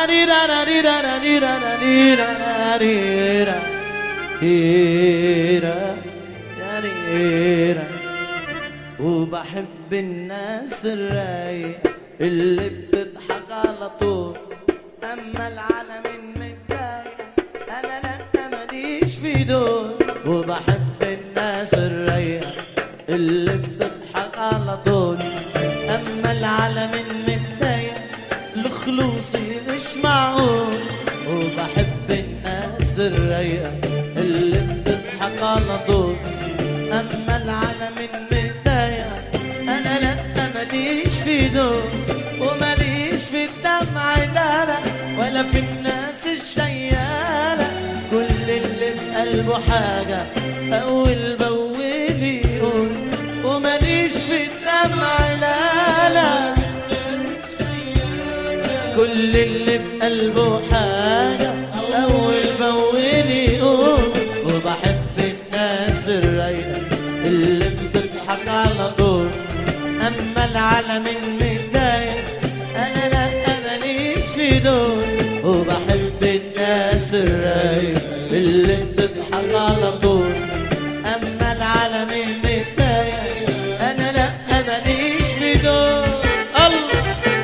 وبحب الناس الرايقة اللي بتضحك على طول، اما العالم المتضايق انا لا ماليش في دول. وبحب الناس الرايقة اللي بتضحك على طول، اما العالم المتضايق لخلوصي مش معقول. وبحب الناس الرايقة اللي بتضحك على طول، اما العالم المتضايق انا لا ماليش في دول. وماليش في الدمع لا ولا في الناس الشيالة، كل اللي في قلبه حاجة اول باول يقول. وماليش في الدمع لا كل اللي بقلبه حاجة أول بأول يقول. وبحب الناس الرايقة اللي بتضحك على طول، أما العالم المتضايق أنا لا ماليش في دول. وبحب الناس الرايقة اللي بتضحك على طول، أما العالم المتضايق أنا لا ماليش في دول. الله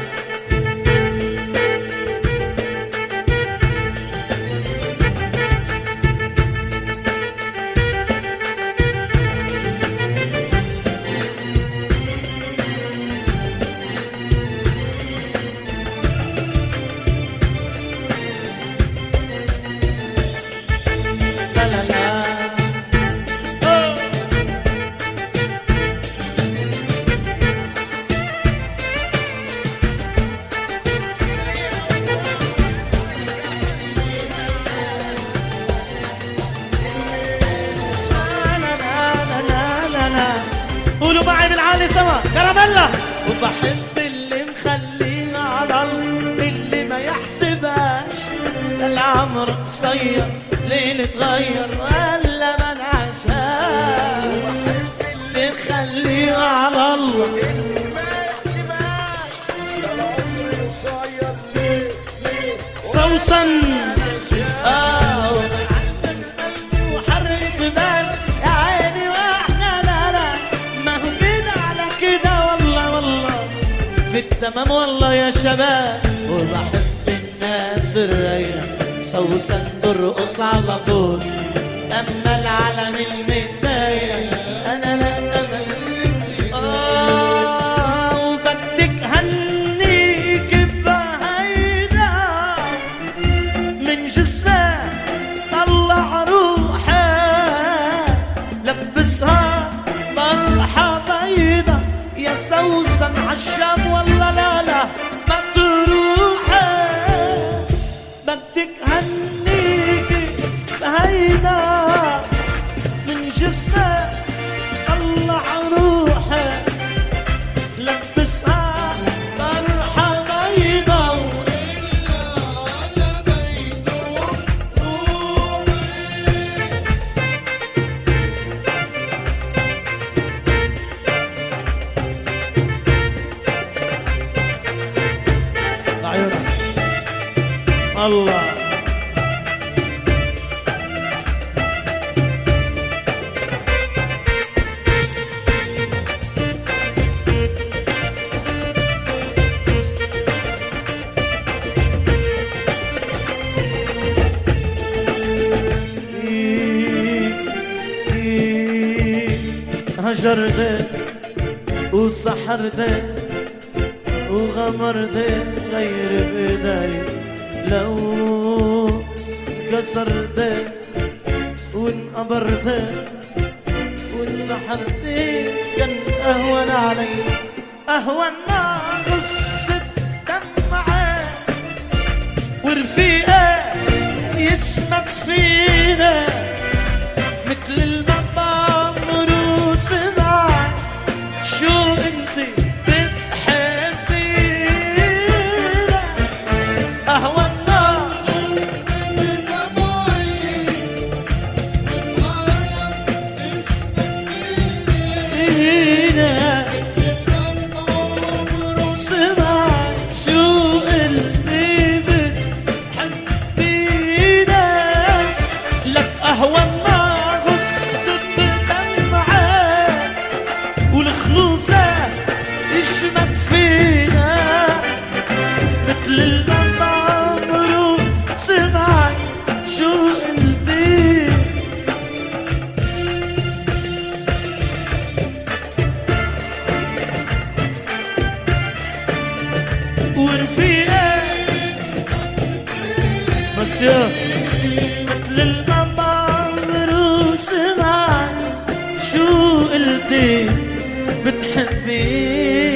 قولوا معي بالعالي سوا كراميلا. وبحب اللي مخليه على اللي ما يحسبهاش، العمر قصير ليه نتغير ولا ما نعيشهاش. وبحب اللي مخليه على الله اللي ما يحسبهاش، العمر قصير ليه صوصا وحرك بال يا عيني واحنا لا ما هو كده على كده والله في التمام والله يا شباب. وبحب الناس الرايقة صوصا ترقص على طول، اما العالم المتضايق انا لا ماليش. وبدك هنيك بهيدا من جسمك طلع روحك، لبسها طرحة بيضة يا سوسن عالشام والله لا ما تروحك. بدك هنيكي بهيدا من جسمك طلع روحك، لبسها طرحة بيضة الله. هجرت وسحرت وغمرت غير بداية، لو كسرت وانقبرت وانسحرت كان اهون علي، اهون ما قصة دمعة ورفيقة يشمت فينا مثل المطعم وروسنا. شو انتي بتحبينا اهون بتحبيني